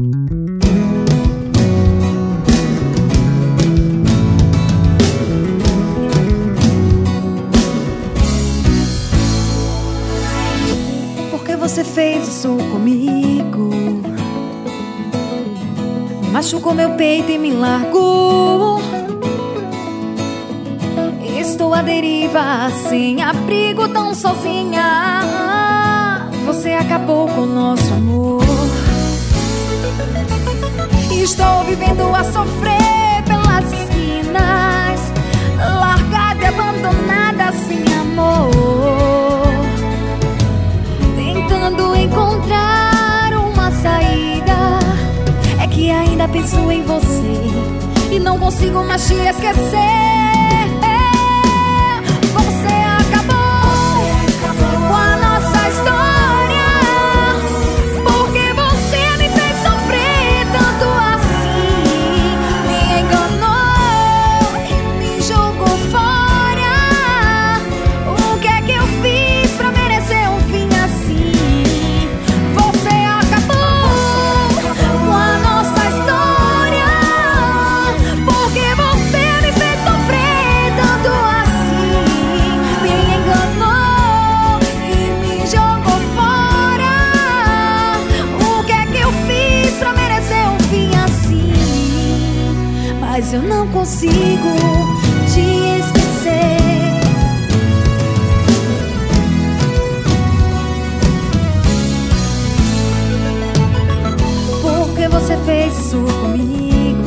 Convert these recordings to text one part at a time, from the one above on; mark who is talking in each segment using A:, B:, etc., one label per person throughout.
A: Por que você fez isso comigo? Machucou meu peito e me largou. Estou à deriva, sem abrigo, tão sozinha. Você acabou com o nosso amor. Estou vivendo a sofrer pelas esquinas, largada e abandonada, sem amor. Tentando encontrar uma saída. É que ainda penso em você e não consigo mais te esquecer. Mas eu não consigo te esquecer. Por que você fez isso comigo?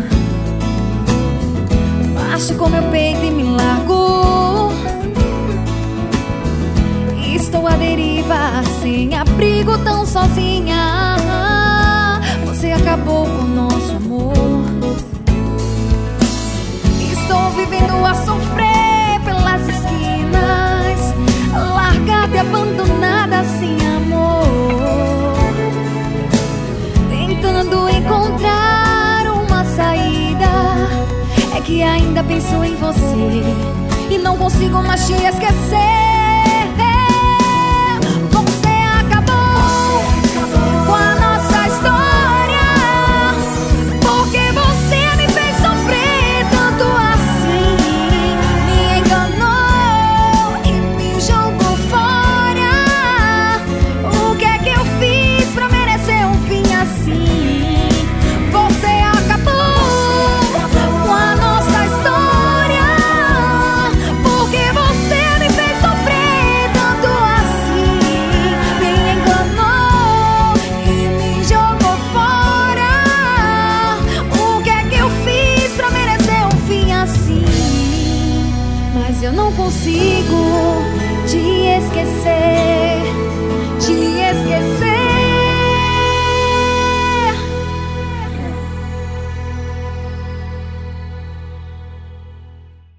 A: Machucou meu peito e me largou. Estou à deriva, sem abrigo, tão sozinha. Você acabou com o nosso amor. Estou vivendo a sofrer pelas esquinas, largada e abandonada, sem amor. Tentando encontrar uma saída. É que ainda penso em você e não consigo mais te esquecer. Mas eu não consigo te esquecer.